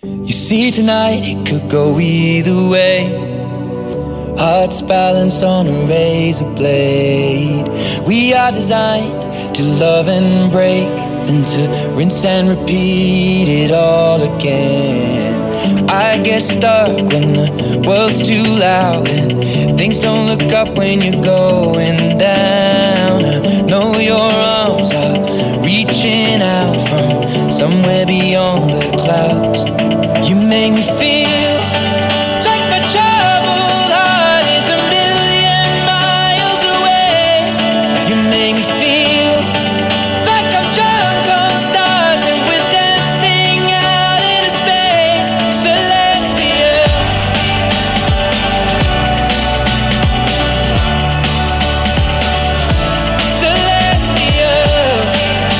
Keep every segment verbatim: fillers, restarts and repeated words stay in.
You see tonight it could go either way. Hearts balanced on a razor blade. We are designed to love and break, then to rinse and repeat it all again. I get stuck when the world's too loud and things don't look up when you're going down. I know your arms are reaching out from somewhere beyond the clouds. You make me feel like my troubled heart is a million miles away. You make me feel like I'm drunk on stars and we're dancing out into space, celestial. Celestial.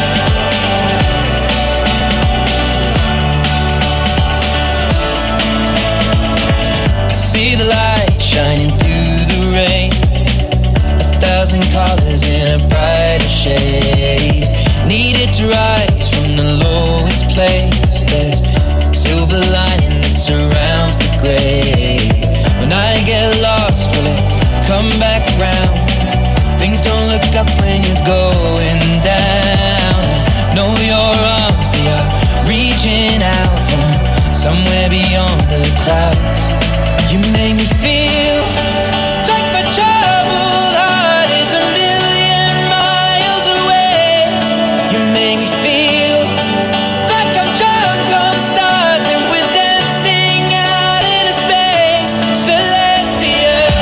I see the light shining through the rain, a thousand colors in a brighter shade. Needed to rise from the lowest place. There's silver lining that surrounds the gray. When I get lost, will it come back round? Things don't look up when you're going down. I know your arms, they are reaching out from somewhere beyond the clouds. You make me feel like my troubled heart is a million miles away. You make me feel like I'm drunk on stars and we're dancing out into space, celestial.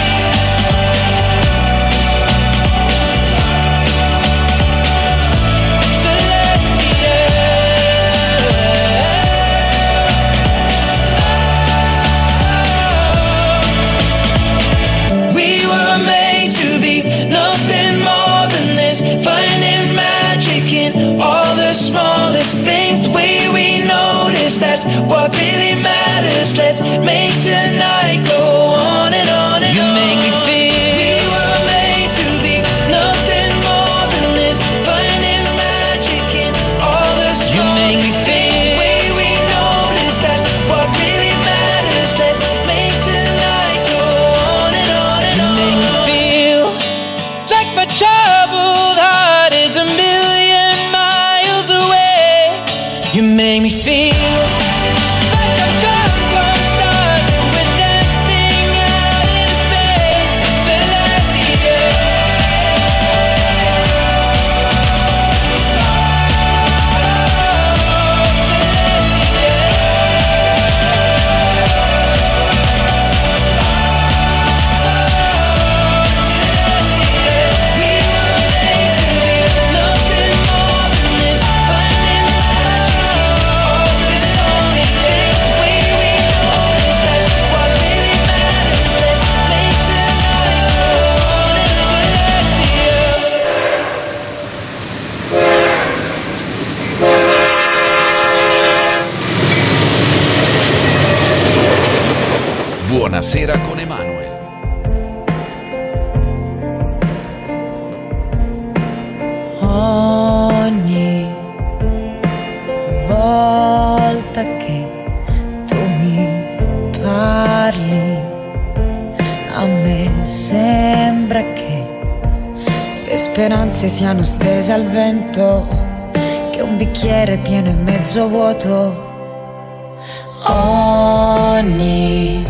We were made to be nothing more than this, finding magic in all the smallest things. The way we notice, that's what really matters. Let's make tonight go on and on and you on. You make me feel we were made to be nothing more than this, finding magic in all the smallest you make me feel the way we notice, that's what really matters. Let's make tonight go on and on and you on. You make me feel like my troubled heart is a million miles away. You make me feel like I'm drunk on stars and we're dancing out into space, celestial. We were made to be nothing more than this, finding magic in all the smallest things. The way we notice, that's what really matters. Let's make tonight go on and celestial. Buonasera con Emanuele. Ogni volta che tu mi parli, a me sembra che le speranze siano stese al vento, che un bicchiere pieno e mezzo vuoto. Ogni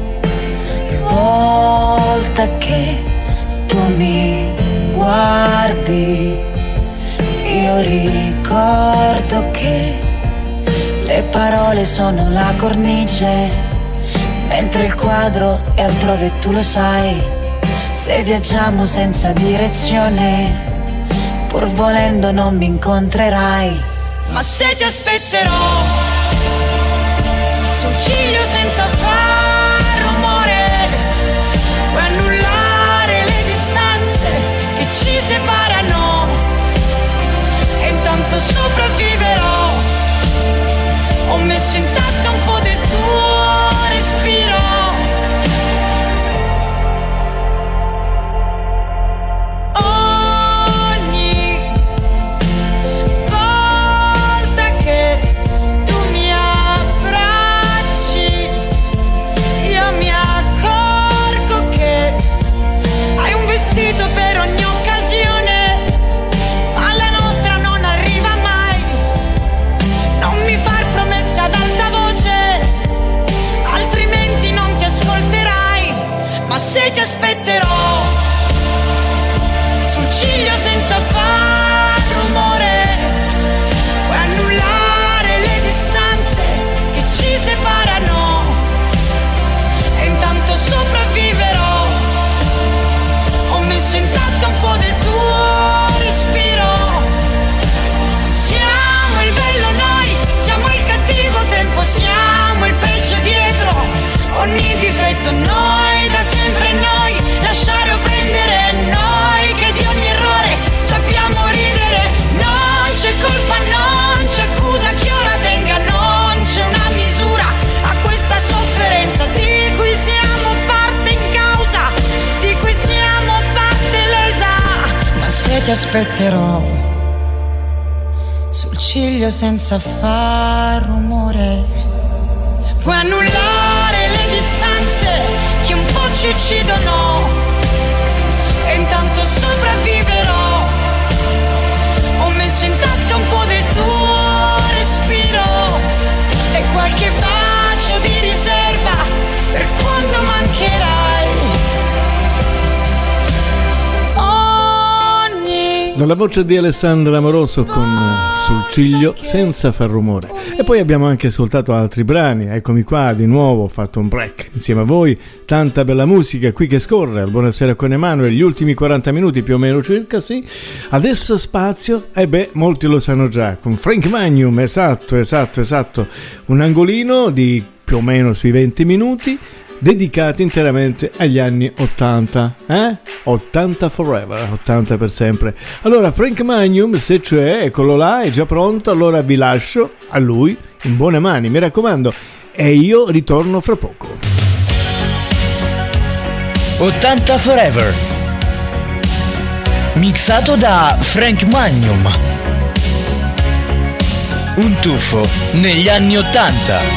volta che tu mi guardi, io ricordo che le parole sono la cornice, mentre il quadro è altrove, tu lo sai. Se viaggiamo senza direzione, pur volendo non mi incontrerai. Ma se ti aspetterò su un ciglio senza far rumore, puoi annullare le distanze che ci separano, e intanto sopravviverò. Ho messo in tasca un po' del tuo respiro. Ogni volta che tu tutto noi, da sempre noi, lasciare o prendere noi, che di ogni errore sappiamo ridere. Non c'è colpa, non c'è accusa che ora tenga, non c'è una misura a questa sofferenza di cui siamo parte in causa, di cui siamo parte lesa. Ma se ti aspetterò sul ciglio senza far rumore, puoi annullare le distanze che un po' ci uccidono, e intanto sopravviverò. Ho messo in tasca un po' del tuo respiro e qualche bacio di riserva per quando mancherai. Dalla voce di Alessandra Amoroso con Sul ciglio senza far rumore. E poi abbiamo anche ascoltato altri brani. Eccomi qua di nuovo, ho fatto un break insieme a voi, tanta bella musica qui che scorre al Buonasera con Emanuele, gli ultimi quaranta minuti più o meno circa, sì. Adesso spazio, e eh beh, molti lo sanno già, con Frank Magnum, esatto, esatto, esatto, un angolino di più o meno sui venti minuti dedicati interamente agli anni ottanta, eh? ottanta forever, ottanta per sempre. Allora Frank Magnum, se c'è, eccolo là, è già pronto, allora vi lascio a lui in buone mani, mi raccomando, e io ritorno fra poco. ottanta forever, mixato da Frank Magnum, un tuffo negli anni ottanta.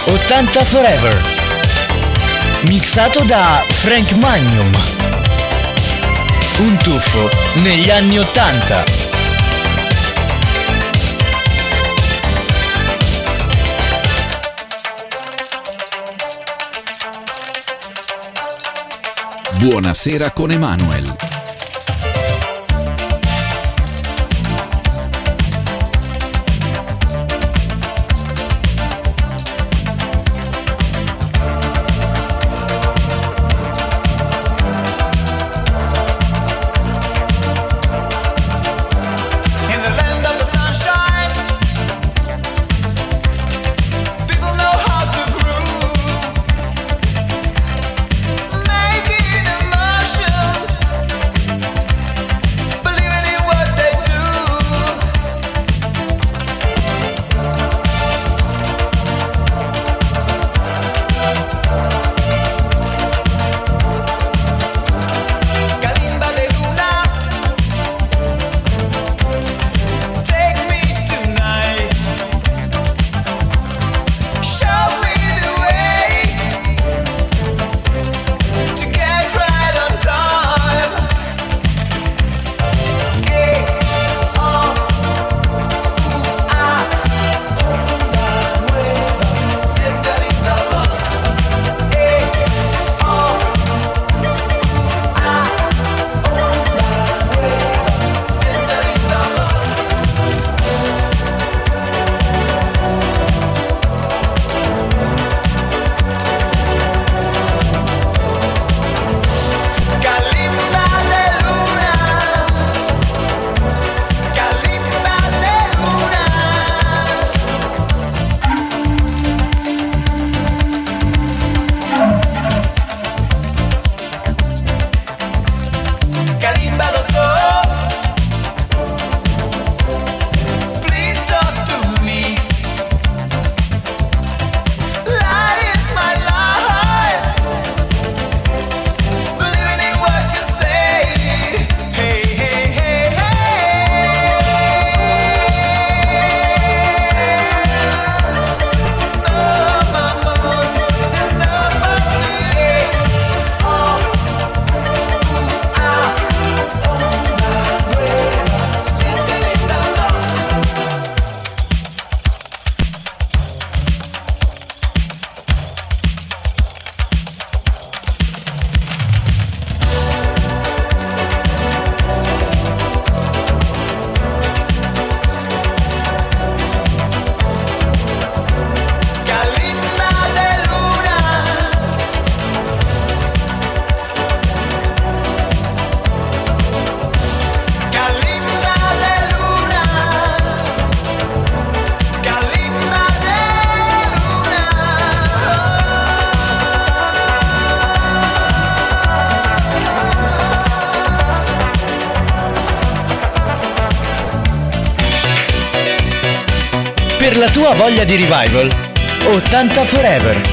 ottanta Forever, mixato da Frank Magnum. Un tuffo negli anni ottanta. Buonasera con Emanuel. Per la tua voglia di revival, ottanta Forever.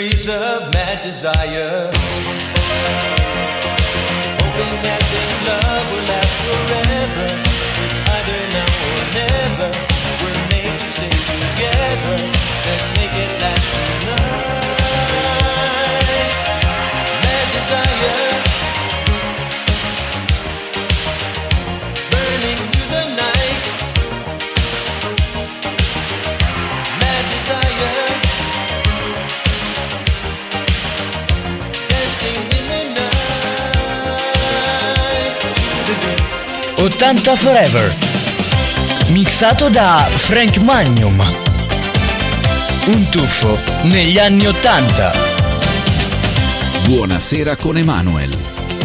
memories of mad desire, hoping that this love will last forever. It's either now or never. We're made to stay together. Let's make it last tonight. Mad desire, burning through the night. Mad desire, dancing in the night to the good. ottanta Forever, mixato da Frank Magnum. Un tuffo negli anni ottanta. Buonasera con Emanuel.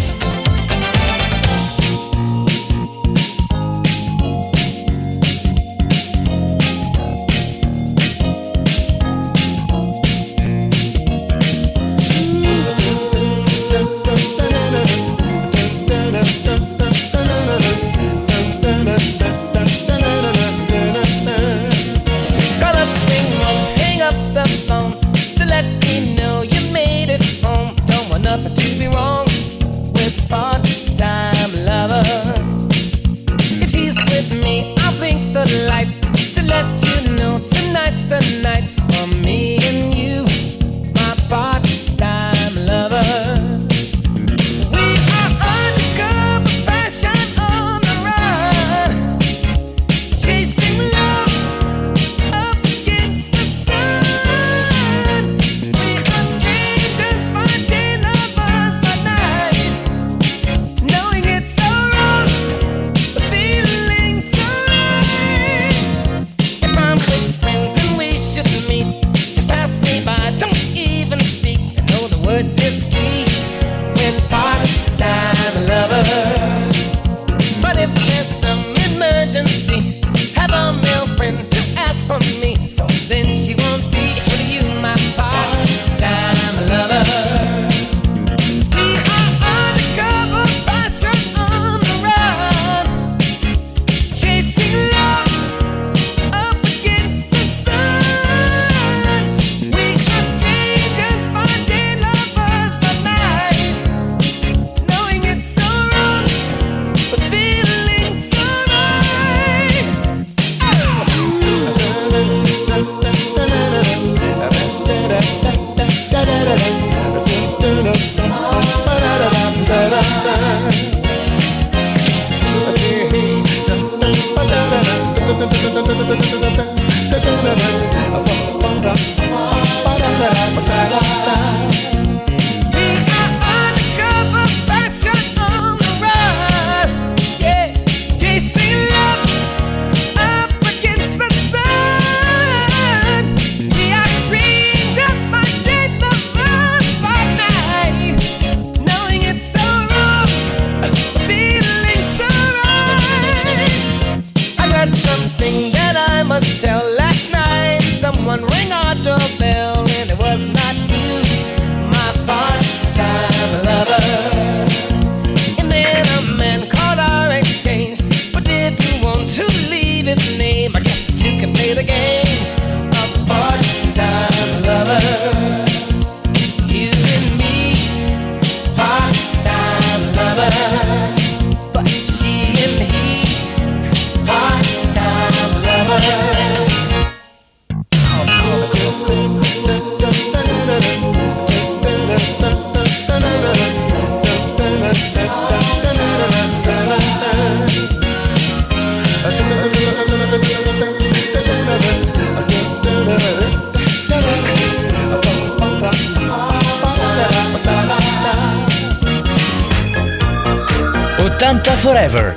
ottanta Forever,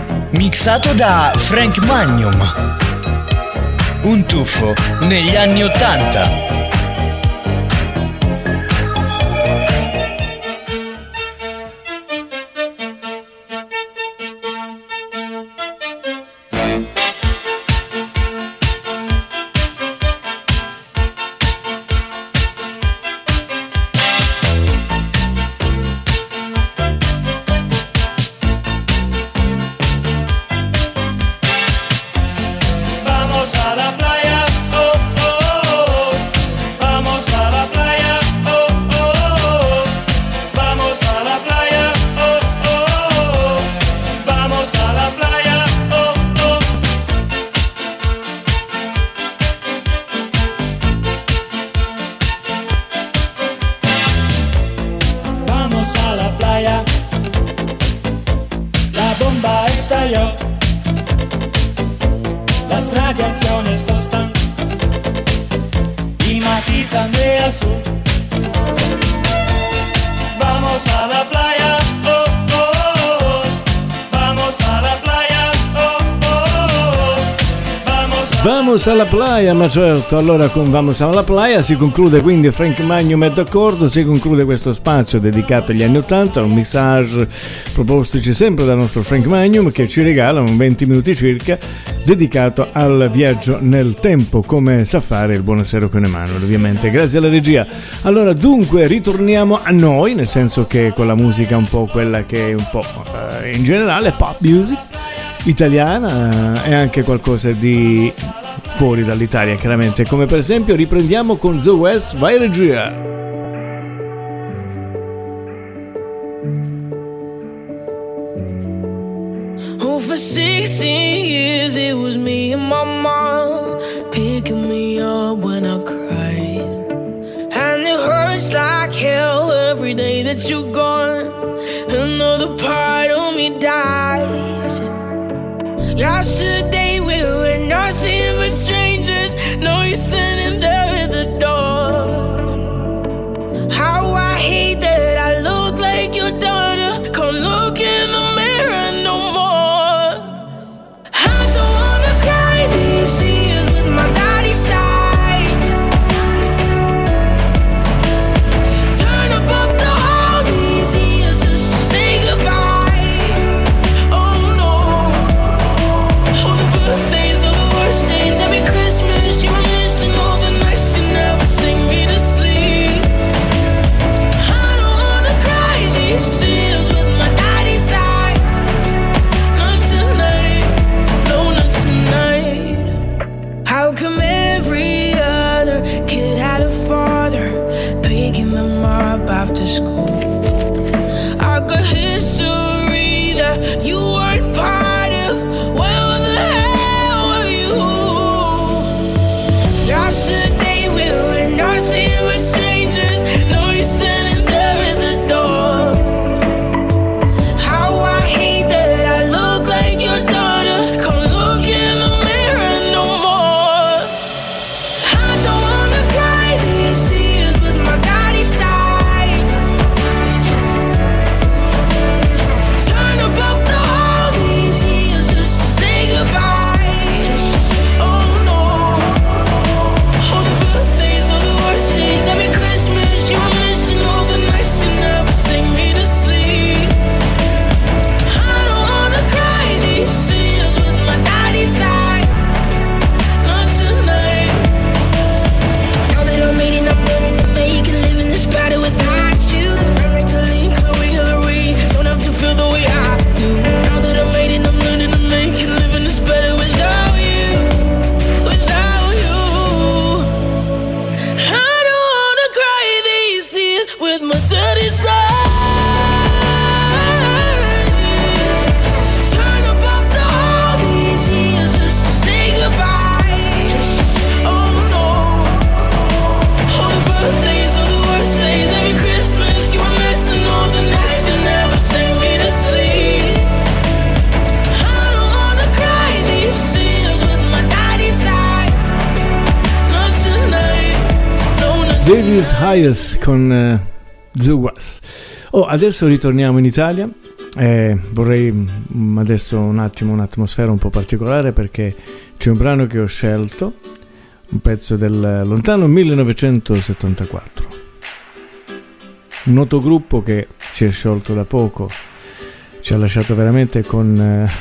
mixato da Frank Magnum. Un tuffo negli anni ottanta. Vamos a la playa, oh, oh, oh. testa io, la stradiazione sto stanco, y Matiz Andrea su. Vamos a la playa, oh, oh, oh, oh. Vamos a la playa, oh, oh, oh, oh. Vamos a Vamos alla playa, ma certo, allora con Vamos alla playa si conclude quindi Frank Magnum è d'accordo, si conclude questo spazio dedicato agli anni ottanta, un mixage propostoci sempre dal nostro Frank Magnum che ci regala un venti minuti circa dedicato al viaggio nel tempo, come sa fare il Buonasera con Emanuele, ovviamente, grazie alla regia. Allora dunque ritorniamo a noi, nel senso che con la musica un po' quella che è un po' eh, in generale pop music italiana e anche qualcosa di fuori dall'Italia chiaramente, come per esempio riprendiamo con The West. Vai regia. Oh, for sixteen years it was me and my mom picking me up when I cried, and it hurts like hell every day that you're gone. Another part of me dies. Yesterday we were nothing but strangers. Now you're standing there at the door. How I hate that I look like your daughter. Come look in the mirror no more. I don't wanna cry these tears with my daddy's side. Turn up off the all these years just to say goodbye. After school, I got history that you weren't part of. Where the hell were you? Yesterday we were nothing but strangers. Now you're standing there at the door. How I hate that I look like your daughter. Come look in the mirror no more. I don't wanna cry these tears with my daddy's side. Davis Hayes con uh, The West. Oh, adesso ritorniamo in Italia. Eh, vorrei mm, adesso un attimo un'atmosfera un po' particolare, perché c'è un brano che ho scelto, un pezzo del lontano millenovecentosettantaquattro, un noto gruppo che si è sciolto da poco, ci ha lasciato veramente con eh,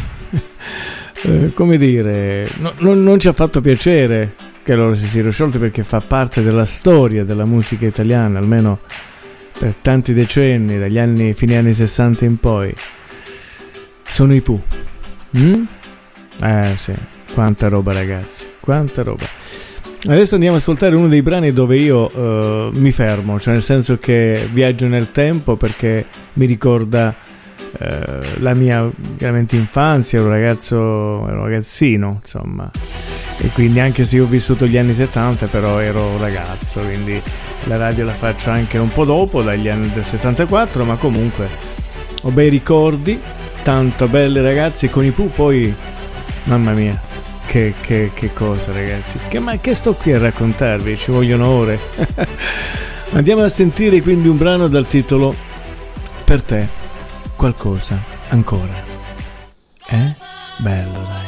eh, come dire, no, no, non ci ha fatto piacere che loro si siano sciolti, perché fa parte della storia della musica italiana, almeno per tanti decenni, dagli anni fine anni sessanta in poi. Sono i Pooh. Mm? Eh sì, quanta roba ragazzi, quanta roba. Adesso andiamo ad ascoltare uno dei brani dove io uh, mi fermo, cioè nel senso che viaggio nel tempo, perché mi ricorda uh, la mia veramente infanzia, ero un ragazzo, ero un ragazzino, insomma, e quindi anche se io ho vissuto gli anni settanta, però ero un ragazzo, quindi la radio la faccio anche un po' dopo, dagli anni del settantaquattro, ma comunque ho bei ricordi tanto belli ragazzi, con i Pooh poi, mamma mia, che, che, che cosa ragazzi, che, ma che sto qui a raccontarvi, ci vogliono ore. Andiamo a sentire quindi un brano dal titolo Per te, qualcosa ancora. Eh? Bello dai.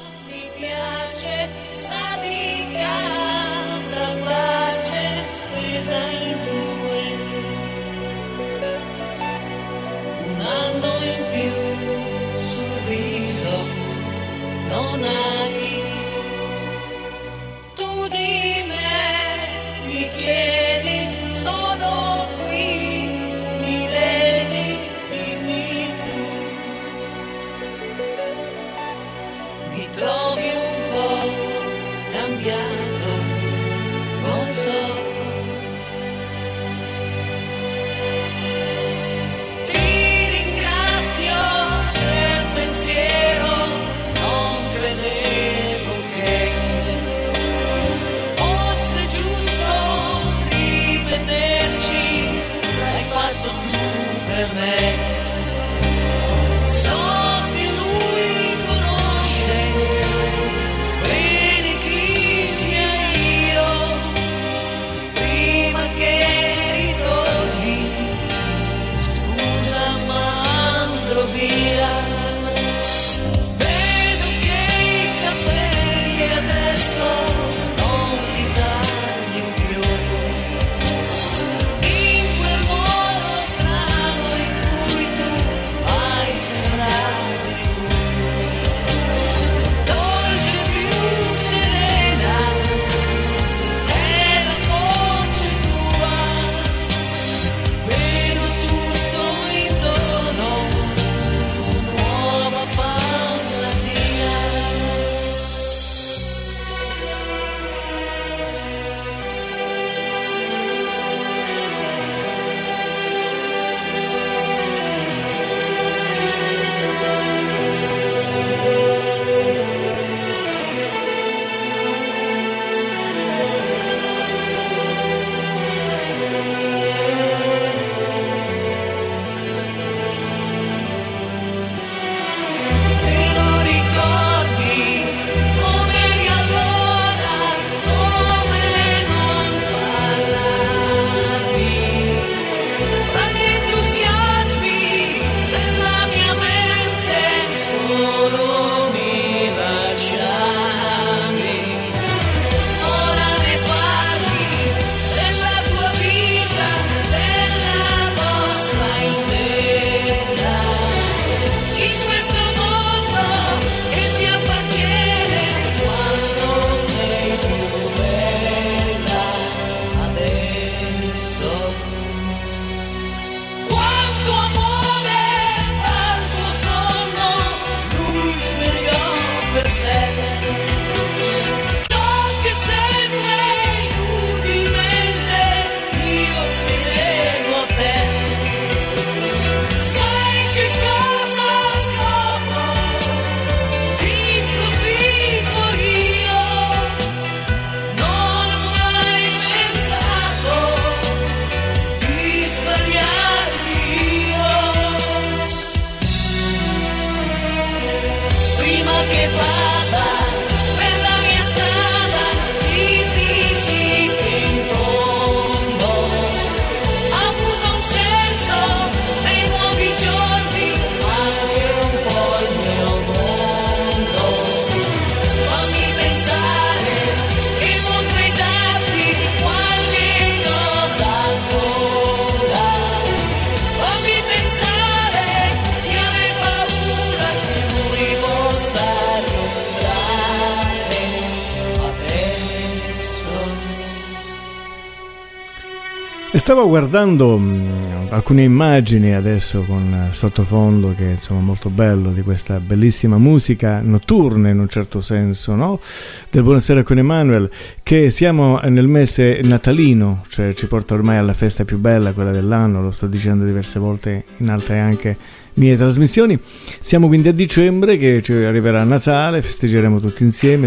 Stavo guardando mh, alcune immagini adesso con sottofondo che insomma molto bello di questa bellissima musica notturna in un certo senso, no? Del Buonasera con Emanuel, che siamo nel mese natalino, cioè ci porta ormai alla festa più bella, quella dell'anno, lo sto dicendo diverse volte in altre anche mie trasmissioni. Siamo quindi a dicembre, che ci arriverà Natale, festeggeremo tutti insieme,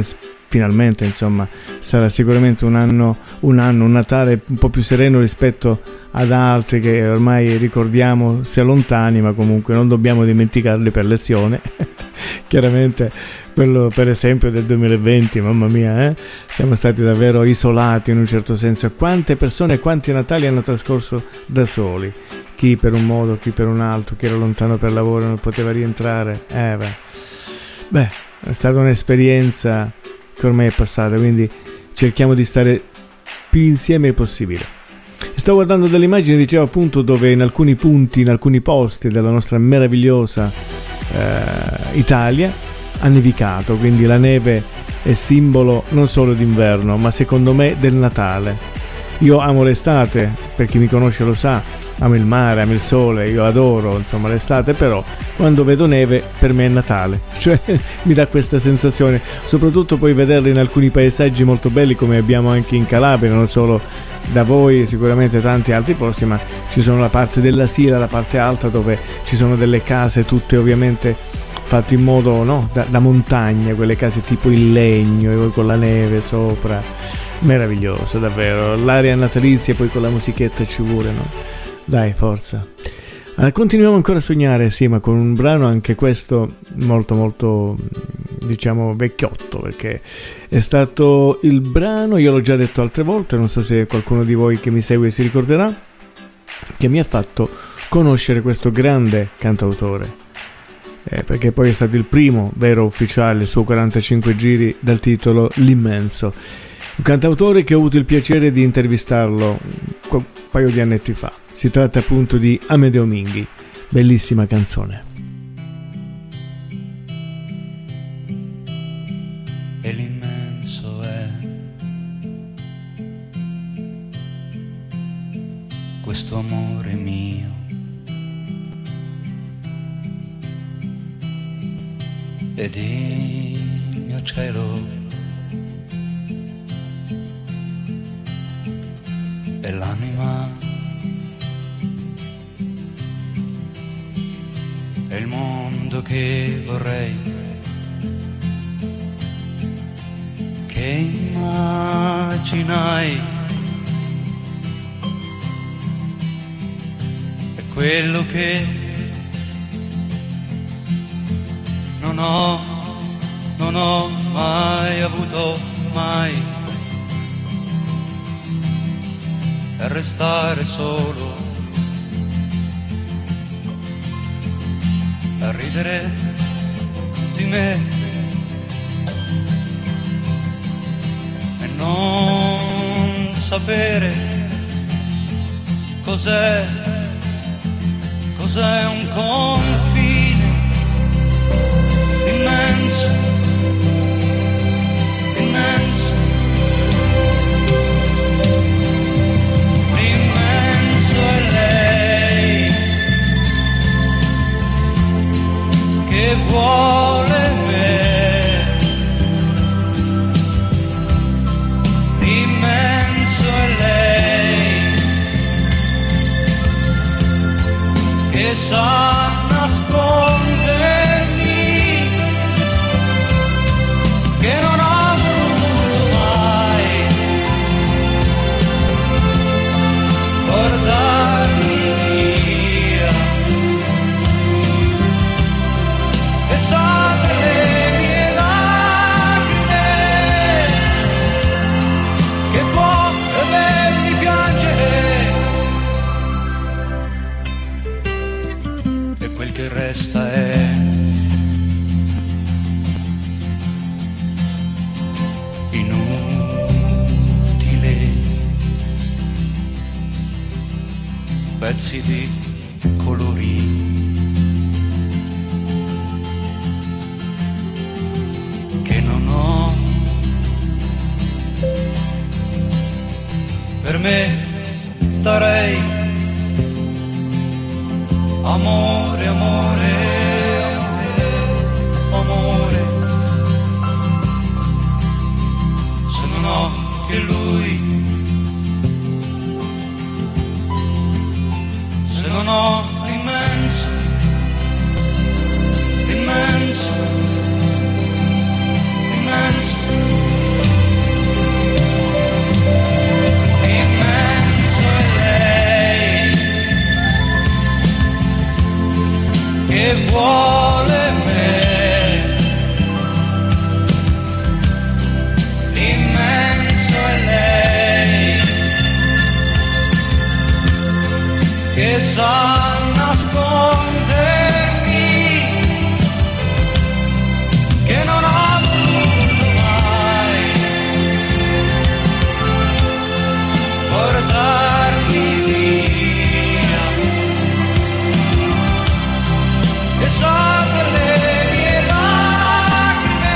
finalmente insomma sarà sicuramente un anno, un anno, un Natale un po' più sereno rispetto ad altri che ormai ricordiamo sia lontani, ma comunque non dobbiamo dimenticarli per lezione. Chiaramente quello per esempio del duemilaventi, mamma mia, eh? Siamo stati davvero isolati in un certo senso. Quante persone, quanti Natali hanno trascorso da soli, chi per un modo, chi per un altro, chi era lontano per lavoro non poteva rientrare. Eh beh, beh è stata un'esperienza che ormai è passata, quindi cerchiamo di stare più insieme possibile. Sto guardando delle immagini, dicevo appunto, dove in alcuni punti, in alcuni posti della nostra meravigliosa eh, Italia ha nevicato, quindi la neve è simbolo non solo d'inverno, ma secondo me del Natale. Io amo l'estate, per chi mi conosce lo sa, amo il mare, amo il sole, io adoro insomma l'estate, però quando vedo neve per me è Natale, cioè mi dà questa sensazione, soprattutto poi vederla in alcuni paesaggi molto belli come abbiamo anche in Calabria, non solo da voi, sicuramente tanti altri posti, ma ci sono la parte della Sila, la parte alta dove ci sono delle case tutte ovviamente fatte in modo, no, da, da montagna, quelle case tipo in legno e poi con la neve sopra, meraviglioso davvero, l'aria natalizia poi con la musichetta ci vuole, no? Dai, forza. Allora, continuiamo ancora a sognare, sì, ma con un brano anche questo molto molto diciamo vecchiotto, perché è stato il brano, io l'ho già detto altre volte, non so se qualcuno di voi che mi segue si ricorderà, che mi ha fatto conoscere questo grande cantautore, eh, perché poi è stato il primo vero ufficiale, il suo quarantacinque giri dal titolo L'Immenso, un cantautore che ho avuto il piacere di intervistarlo un paio di annetti fa. Si tratta appunto di Amedeo Minghi, bellissima canzone. E l'immenso è questo amore mio, ed il mio cielo è l'anima, è il mondo che vorrei, che immaginai, è quello che non ho, non ho mai avuto, mai, e restare solo, a ridere di me e non sapere cos'è, cos'è un confine immenso, immenso. Che vuole me, immenso è lei, che sa nascondermi, che non ho voluto mai portarmi via, e sa delle mie lacrime, che può vedermi piangere, e quel che resta è inutile, pezzi di colori che non ho, per me darei amore, amore, amore, se non ho che lui, se non ho l'immenso, l'immenso, l'immenso. che vuole me, l'immenso è lei che sa nascondermi, che non ho voluto mai portarmi via, e sa per le mie lacrime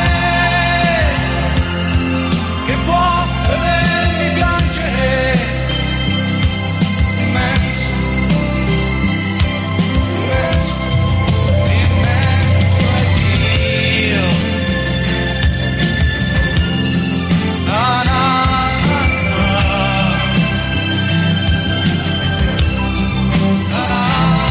che può vedermi piangere, immenso, immenso, immenso è Dio. Na, na, na, na, na,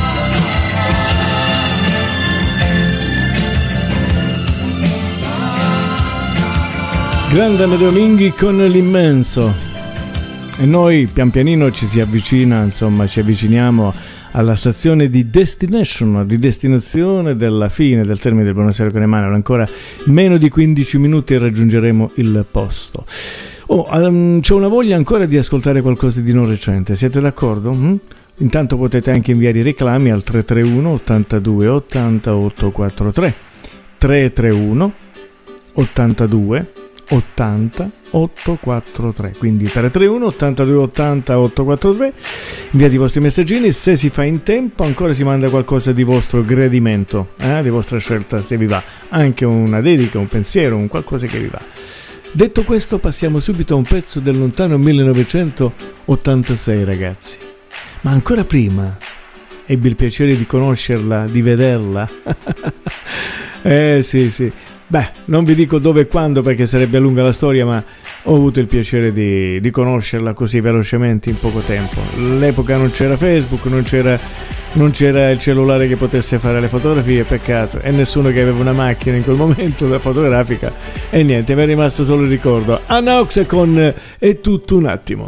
Grande Amedeo Minghi con l'immenso. E noi pian pianino ci si avvicina, insomma, ci avviciniamo alla stazione di destination, di destinazione della fine del termine del Buonasera con Emanuele. Ancora meno di quindici minuti e raggiungeremo il posto. Oh, um, c'ho una voglia ancora di ascoltare qualcosa di non recente, siete d'accordo? Mm? Intanto potete anche inviare i reclami al tre tre uno ottantadue ottanta ottocentoquarantatré tre tre uno ottantadue ottanta ottocentoquarantatré, quindi tre tre uno ottantadue ottanta ottocentoquarantatré. Inviate i vostri messaggini, se si fa in tempo ancora si manda qualcosa di vostro gradimento, eh, di vostra scelta, se vi va, anche una dedica, un pensiero, un qualcosa che vi va. Detto questo, passiamo subito a un pezzo del lontano millenovecentottantasei, ragazzi. Ma ancora prima ebbi il piacere di conoscerla, di vederla. eh sì sì Beh, non vi dico dove e quando perché sarebbe lunga la storia, ma ho avuto il piacere di, di conoscerla così velocemente in poco tempo. All'epoca non c'era Facebook, non c'era, non c'era il cellulare che potesse fare le fotografie, peccato, e nessuno che aveva una macchina in quel momento da fotografica, e niente, mi è rimasto solo il ricordo. Anna Ox con È tutto un attimo.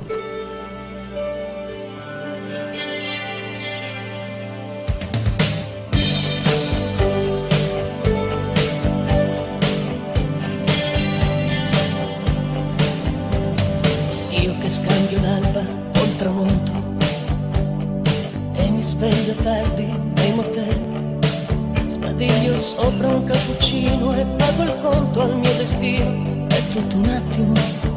Sopra un cappuccino e pago il conto al mio destino. È tutto un attimo.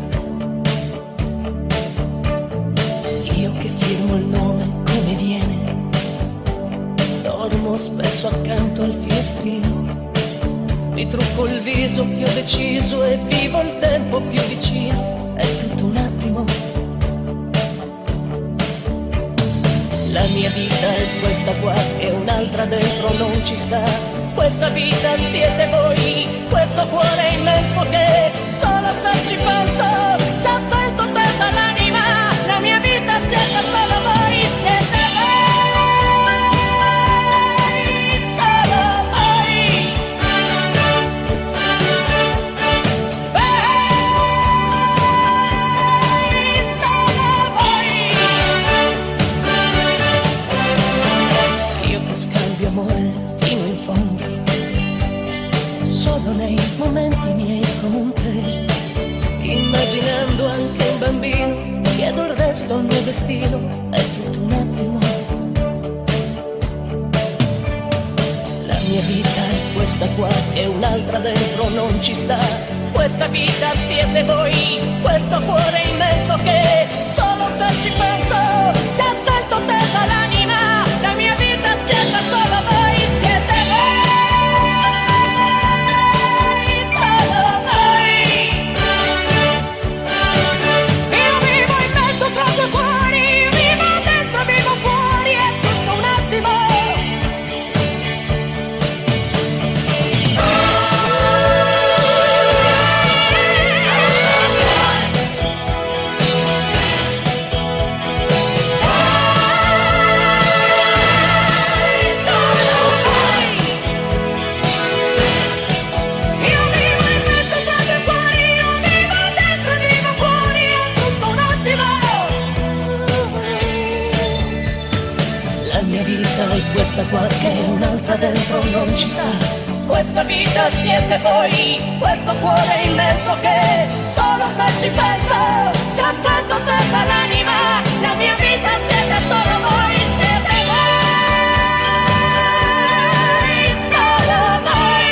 Io che firmo il nome come viene, dormo spesso accanto al finestrino, mi trucco il viso che ho deciso e vivo il tempo più vicino. È tutto un attimo. La mia vita è questa qua e un'altra dentro non ci sta. Questa vita siete voi, questo cuore immenso che solo se ci penso già sento tesa l'anima. La mia vita siete solo voi, siete voi, solo voi. Voi, solo voi. Io che scambio amore fino in fondo, solo nei momenti miei con te, immaginando anche un bambino, chiedo il resto al mio destino. È tutto un attimo. La mia vita è questa qua e un'altra dentro non ci sta. Questa vita siete voi, questo cuore immenso che solo se ci penso già sento tesa l'anima. La mia vita siete solo voi, siete voi. Oh mia vita è questa qua che un'altra dentro non ci sta. Questa vita siete voi, questo cuore immenso che solo se ci penso già sento tesa l'anima. La mia vita siete solo voi, siete voi, solo voi.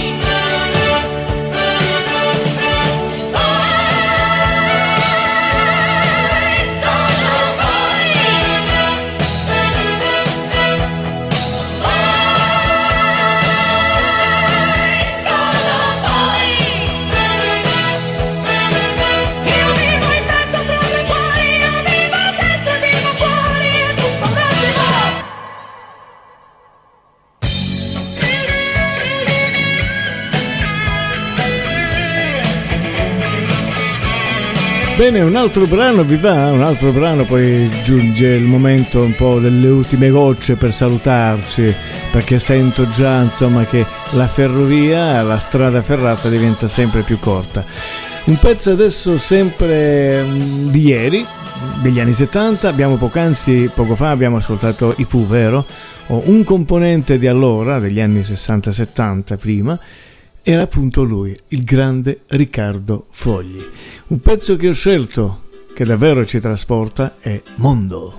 Bene, un altro brano vi va? Un altro brano, poi giunge il momento un po' delle ultime gocce per salutarci, perché sento già insomma che la ferrovia, la strada ferrata diventa sempre più corta. Un pezzo adesso sempre di ieri, degli anni settanta, abbiamo poc'anzi, poco fa abbiamo ascoltato i Pooh, vero? O un componente di allora, degli anni sessanta settanta prima, era appunto lui, il grande Riccardo Fogli. Un pezzo che ho scelto, che davvero ci trasporta, è Mondo.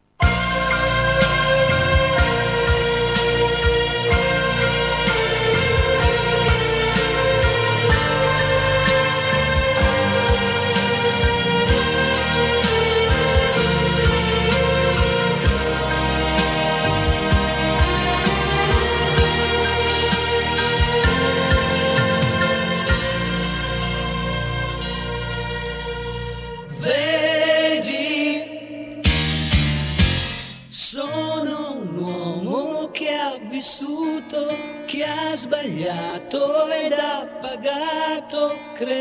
Che ha sbagliato ed ha pagato,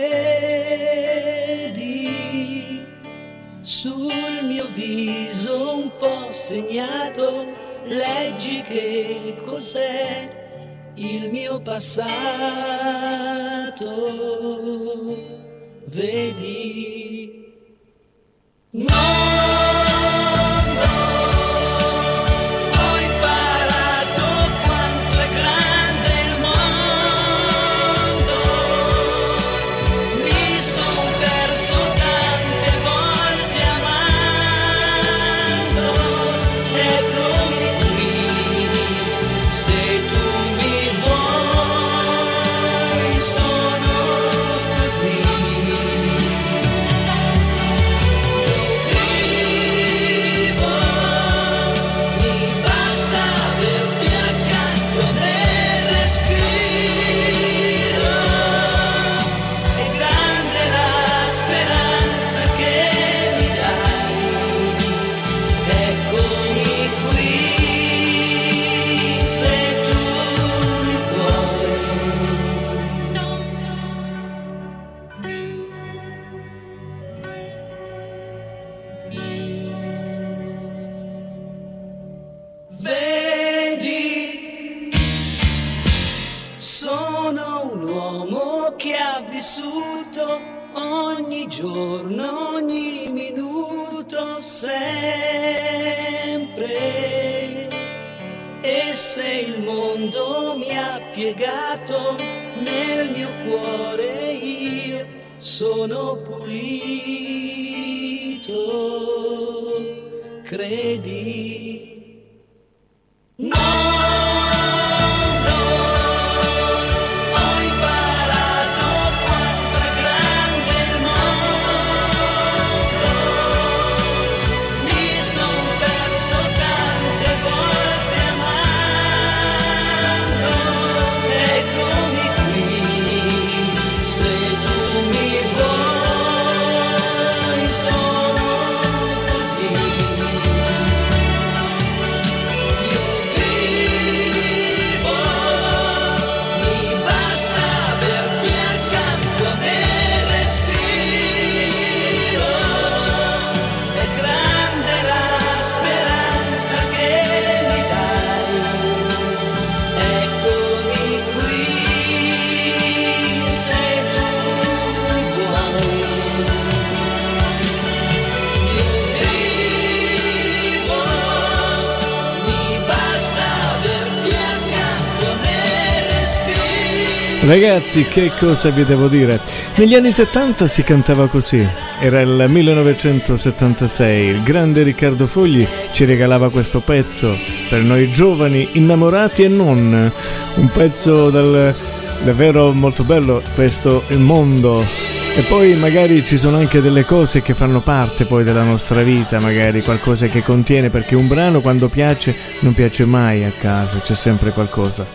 credi, sul mio viso un po' segnato, leggi che cos'è il mio passato, vedi, no. Ogni giorno, ogni minuto, sempre. E se il mondo mi ha piegato, nel mio cuore io sono pulito, credi? No! Ragazzi, che cosa vi devo dire? Negli anni settanta si cantava così. Era il millenovecentosettantasei. Il grande Riccardo Fogli ci regalava questo pezzo per noi giovani innamorati e non. Un pezzo dal, davvero molto bello, questo Il mondo. E poi magari ci sono anche delle cose che fanno parte poi della nostra vita, magari qualcosa che contiene, perché un brano quando piace non piace mai a caso, c'è sempre qualcosa.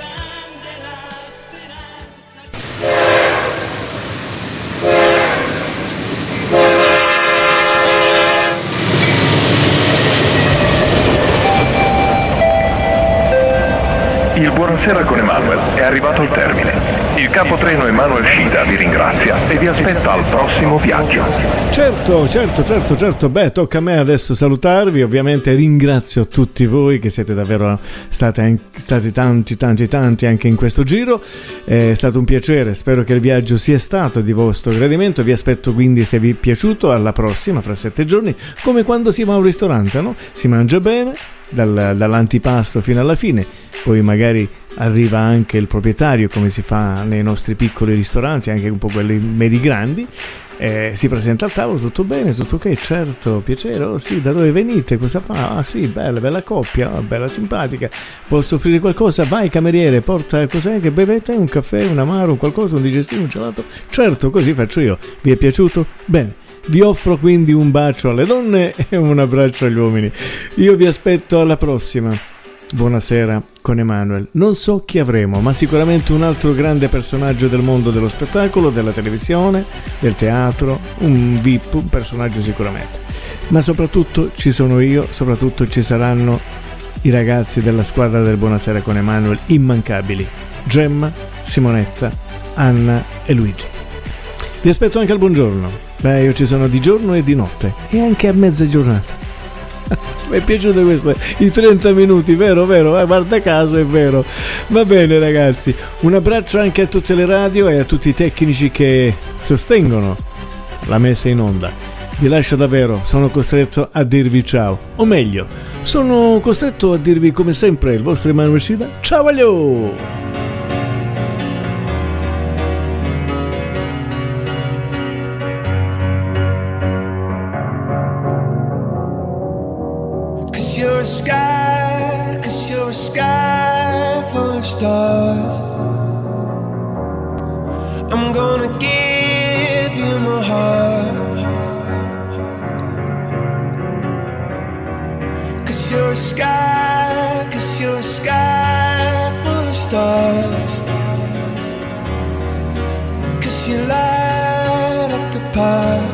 Il Buonasera con Emanuel è arrivato al termine. Il capotreno Emanuel Scida vi ringrazia e vi aspetta al prossimo viaggio. Certo, certo, certo, certo. Beh, tocca a me adesso salutarvi. Ovviamente ringrazio tutti voi che siete davvero stati, stati tanti, tanti, tanti anche in questo giro. È stato un piacere. Spero che il viaggio sia stato di vostro gradimento. Vi aspetto quindi, se vi è piaciuto, alla prossima, fra sette giorni, come quando si va a un ristorante, no? Si mangia bene, dal, dall'antipasto fino alla fine. Poi magari arriva anche il proprietario, come si fa nei nostri piccoli ristoranti, anche un po' quelli medi grandi, eh, si presenta al tavolo, tutto bene, tutto ok, certo, piacere, oh sì, da dove venite, cosa fa? Ah sì, bella, bella coppia, oh, bella simpatica, posso offrire qualcosa? Vai cameriere, porta, cos'è che bevete? Un caffè, un amaro, un qualcosa, un digestivo, un gelato? Certo, così faccio io. Vi è piaciuto? Bene. Vi offro quindi un bacio alle donne e un abbraccio agli uomini. Io vi aspetto alla prossima. Buonasera con Emanuel. Non so chi avremo, ma sicuramente un altro grande personaggio del mondo dello spettacolo, della televisione, del teatro, un V I P, un personaggio sicuramente. Ma soprattutto ci sono io, soprattutto ci saranno i ragazzi della squadra del Buonasera con Emanuel, immancabili. Gemma, Simonetta, Anna e Luigi. Vi aspetto anche al buongiorno. Beh, io ci sono di giorno e di notte e anche a mezza giornata. Mi è piaciuto questo, i trenta minuti, vero, vero, eh, guarda caso, è vero. Va bene ragazzi, un abbraccio anche a tutte le radio e a tutti i tecnici che sostengono la messa in onda. Vi lascio davvero, sono costretto a dirvi ciao, o meglio, sono costretto a dirvi come sempre il vostro Emanuel Scida, ciao aglio! Sky, 'cause you're a sky full of stars. I'm gonna give you my heart. 'Cause you're a sky, 'cause you're a sky full of stars. 'Cause you light up the park.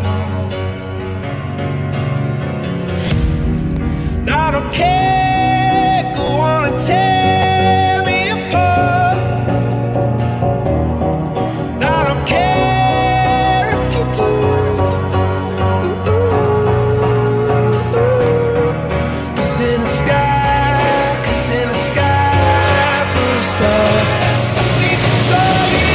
I don't care, go on and tear me apart. I don't care if you do. Ooh, ooh, ooh. 'Cause in the sky, 'cause in the sky full of stars, I think I saw you.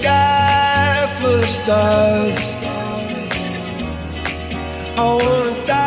Stars. I wanna die.